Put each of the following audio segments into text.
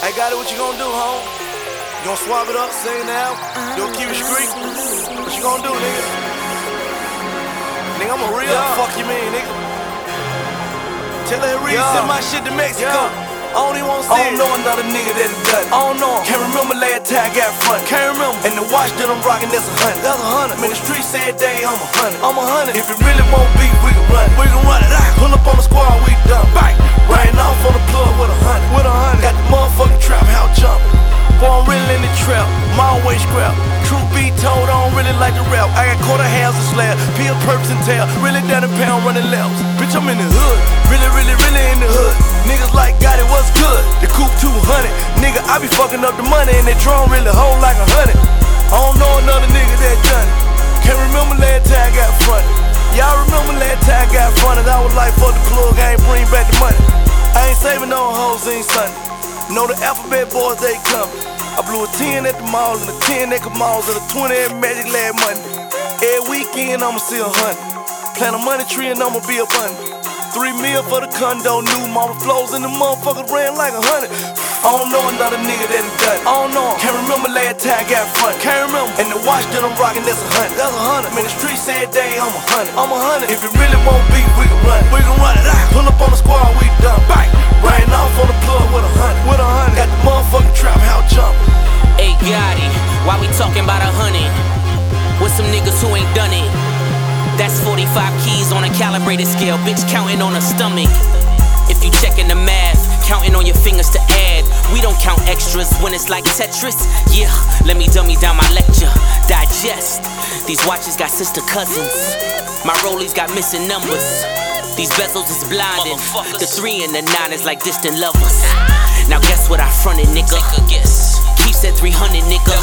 I got it, what you gonna do, home? You gonna swap it up, sing now? You gonna keep it street? What you gonna do, nigga? Nigga, I'm a real fuck you mean, nigga. Tell that Reed send my shit to Mexico. I don't even wanna see it. I don't know another nigga that done it. I don't know him. Can't remember last time I got front. Can't remember. And the watch that I'm rocking, that's 100. That's 100. Man, the street said day, I'm 100. I'm 100. If it really won't beef, we can run it. We can run it. Pull up on the squad, we done. Bang. Rain off on the plug with 100. With 100. Got the motherfucking trap house jumping. Boy, I'm really in the trap. My way scrap. Truth be told, I don't really like the rap. I got quarter halves of slab. Peel, perps, and tail. Really down a pound running laps. Bitch, I'm in the hood. Really, really, really in the hood. Niggas like got it, what's good? The coupe 200. Nigga, I be fucking up the money and that drum really hold like 100. I don't know another nigga that done it. Can't remember last time I got fronted. Y'all remember last time I got fronted? I was like, fuck the plug, I ain't bring back the money. I ain't saving no hoes, ain't Sunday. Know the alphabet boys, they coming. I blew a 10 at the malls and a 10 at the malls and a 20 at Magic last Monday. Every weekend I'ma see 100. Plant a money tree and I'ma be abundant. 3 mil for the condo, new mama flows and the motherfuckers ran like 100. I don't know another nigga that done it. I don't know him. Can't remember last time I got front. Can't remember. And the watch that I'm rocking, that's 100. That's 100. Man, the street said day, I'm 100. I'm 100. If it really won't beef, we can run it. We can run it. Pull up on the squad, we done. Bang. Rain off on the plug with 100. With 100. Got the motherfucking trap house jumping. Hey, Gotti, why we talking about 100? With some niggas who ain't done it. That's 45 keys on a calibrated scale, bitch counting on her stomach. If you checking the math, counting on your fingers to add. We don't count extras when it's like Tetris. Yeah, let me dummy down my lecture. Digest. These watches got sister cousins. My rollies got missing numbers. These bezels is blinded. The 3 and the 9 is like distant lovers. Now guess what I fronted, nigga? Take a guess. Keeps at 300, nigga.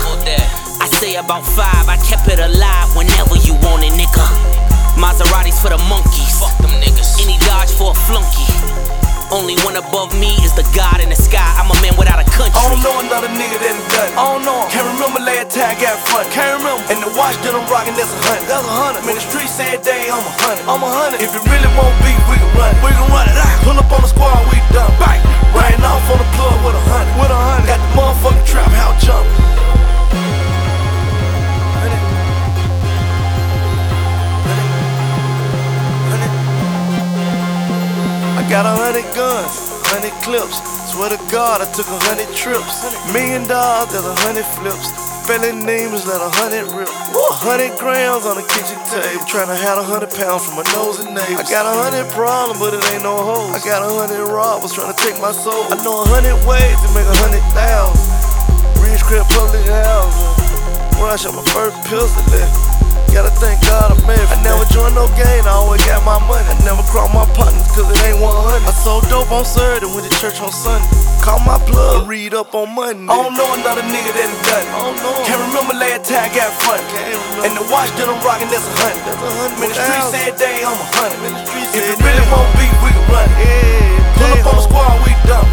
I say about 5, I kept it alive whenever you want it, nigga. Maseratis for the monkeys. Fuck them niggas. Any Dodge for a flunky. Only one above me is the God in the sky. I'm a man without a country. I don't know another nigga that done it. I don't know him. Can't remember last time I got front. Can't remember. And the watch that I'm rocking, that's 100. That's 100. Man, the street said day, I'm 100. I'm 100. If it really won't beef, we can run it. We can run it. Pull up on the squad, we done. Bang. Rain off on the plug with 100. With 100. Got the motherfucking trap house jumping. I got 100 guns, 100 clips. Swear to God, I took 100 trips. $1 million, there's 100 flips. Spelling names, let 100 rip. 100 grams on the kitchen table. Tryna have 100 pounds from my nose and navel. I got 100 problems, but it ain't no hoes. I got 100 robbers tryna take my soul. I know 100 ways to make 100,000. Rich crib, public housing. When I shot my first pistol, gotta thank God I made it. I never joined no game, I always got my money. I never crossed my partners, cause it ain't 100. I sold dope on Saturday, went to church on Sunday. Call my plug, read up on Monday. I don't know another nigga that done it. I don't know. Can't remember last time I got front. And the watch that I'm rocking, that's 100. That's 100. Man, the street said day, I'm 100. Man, the street said if it really won't beef, we can run it. Pull up on the squad, we done.